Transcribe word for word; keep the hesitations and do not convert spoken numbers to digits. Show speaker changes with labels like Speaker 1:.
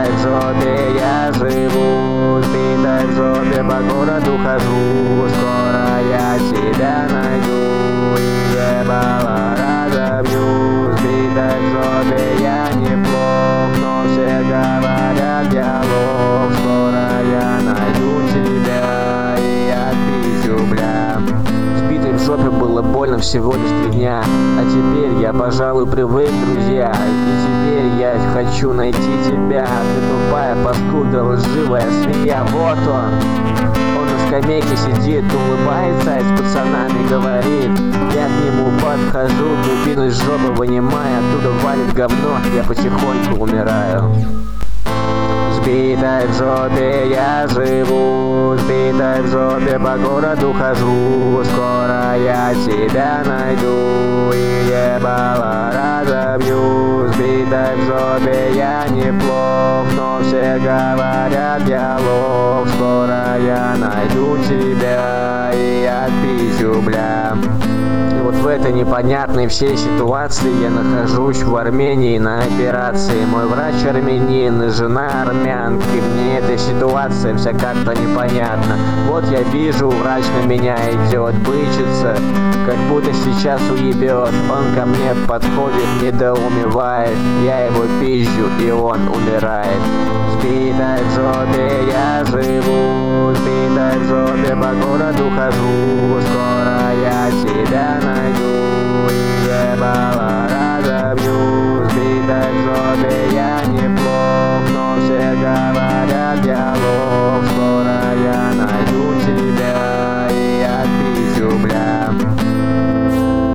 Speaker 1: Сбитой в жопе я живу, сбитой в жопе по городу хожу. Скоро я тебя найду и ебало разобью. Сбитой в жопе я неплох, но все говорят я лох. Скоро я найду тебя и отпищу, бля. Сбитой в жопе было больно всего лишь три дня, а теперь я, пожалуй, привык, друзья. И теперь я хочу найти тебя. Ты тупая паскуда, лживая свинья. Вот он, он на скамейке сидит, улыбается и с пацанами говорит. Я к нему подхожу, дубину из жопы вынимая, оттуда валит говно, я потихоньку умираю. Сбитой в жопе я живу, сбитой в жопе по городу хожу. Скоро я тебя найду и ебало разобью. Сбитой в жопе я неплох, но все говорят я лох. Скоро я найду тебя и отпищу, бля. И вот в этой непонятной всей ситуации я нахожусь в Армении на операции. Мой врач армянин и жена армянки. Мне эта ситуация вся как-то непонятна. Вот я вижу, врач на меня идет, бычится, как будто сейчас уебет. Он ко мне подходит, недоумевает. Я его пизжу, и он умирает. Сбитой в жопе я живу, сбитой в жопе по городу хожу. Скоро я тебя найду.